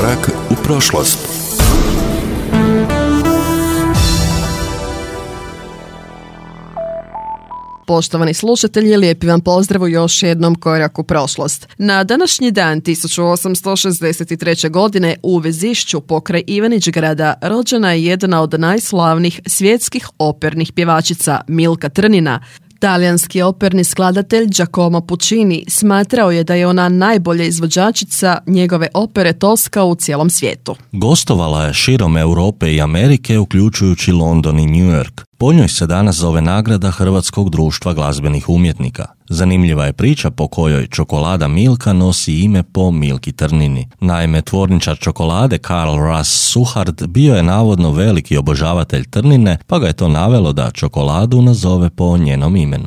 Korak u prošlost. Poštovani slušatelji, lijepi vam pozdrav u još jednom koraku u prošlost. Na današnji dan 1863. godine u Vezišću pokraj Ivanić-grada rođena je jedna od najslavnijih svjetskih opernih pjevačica Milka Trnina. Talijanski operni skladatelj Giacomo Puccini smatrao je da je ona najbolja izvođačica njegove opere Toska u cijelom svijetu. Gostovala je širom Europe i Amerike, uključujući London i New York. Po njoj se danas zove nagrada Hrvatskog društva glazbenih umjetnika. Zanimljiva je priča po kojoj čokolada Milka nosi ime po Milki Trnini. Naime, tvorničar čokolade Karl Russ Suhard bio je navodno veliki obožavatelj Trnine, pa ga je to navelo da čokoladu nazove po njenom imenu.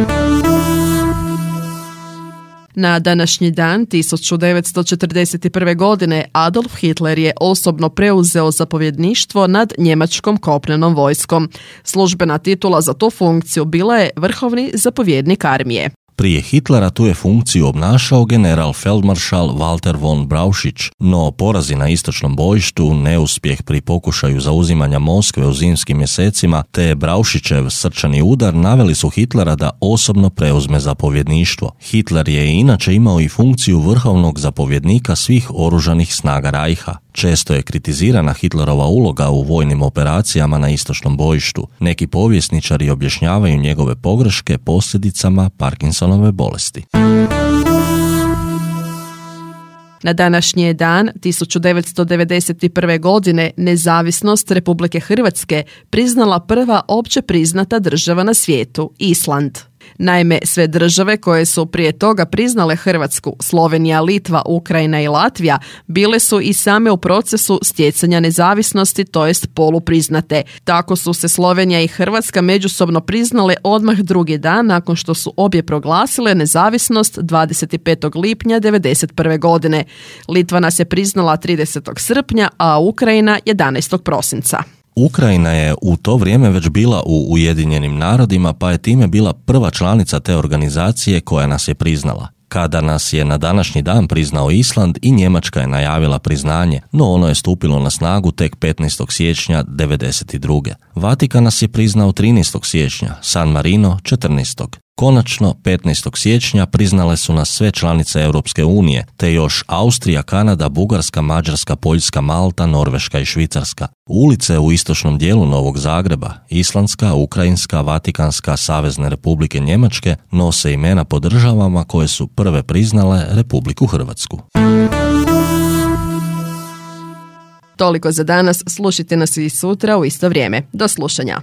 Na današnji dan 1941. godine Adolf Hitler je osobno preuzeo zapovjedništvo nad njemačkom kopnenom vojskom. Službena titula za tu funkciju bila je vrhovni zapovjednik armije. Prije Hitlera tu je funkciju obnašao general feldmaršal Walter von Brauchitsch, no porazi na istočnom bojištu, neuspjeh pri pokušaju zauzimanja Moskve u zimskim mjesecima te Brauchitschev srčani udar naveli su Hitlera da osobno preuzme zapovjedništvo. Hitler je inače imao i funkciju vrhovnog zapovjednika svih oružanih snaga Reicha. Često je kritizirana Hitlerova uloga u vojnim operacijama na istočnom bojištu. Neki povjesničari objašnjavaju njegove pogreške posljedicama Parkinsonove bolesti. Na današnji dan 1991. godine nezavisnost Republike Hrvatske priznala prva opće priznata država na svijetu, Island. Naime, sve države koje su prije toga priznale Hrvatsku, Slovenija, Litva, Ukrajina i Latvija, bile su i same u procesu stjecanja nezavisnosti, to jest polupriznate. Tako su se Slovenija i Hrvatska međusobno priznale odmah drugi dan nakon što su obje proglasile nezavisnost 25. lipnja 1991. godine. Litva nas je priznala 30. srpnja, a Ukrajina 11. prosinca. Ukrajina je u to vrijeme već bila u Ujedinjenim narodima, pa je time bila prva članica te organizacije koja nas je priznala. Kada nas je na današnji dan priznao Island, i Njemačka je najavila priznanje, no ono je stupilo na snagu tek 15. siječnja 1992. Vatikan nas je priznao 13. siječnja, San Marino 14. Konačno, 15. siječnja priznale su nas sve članice Europske unije, te još Austrija, Kanada, Bugarska, Mađarska, Poljska, Malta, Norveška i Švicarska. Ulice u istočnom dijelu Novog Zagreba, Islandska, Ukrajinska, Vatikanska, Savezne Republike Njemačke, nose imena po državama koje su prve priznale Republiku Hrvatsku. Toliko za danas, slušajte nas i sutra u isto vrijeme. Do slušanja.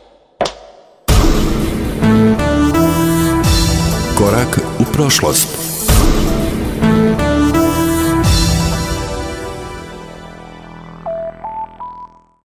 Korak u prošlost.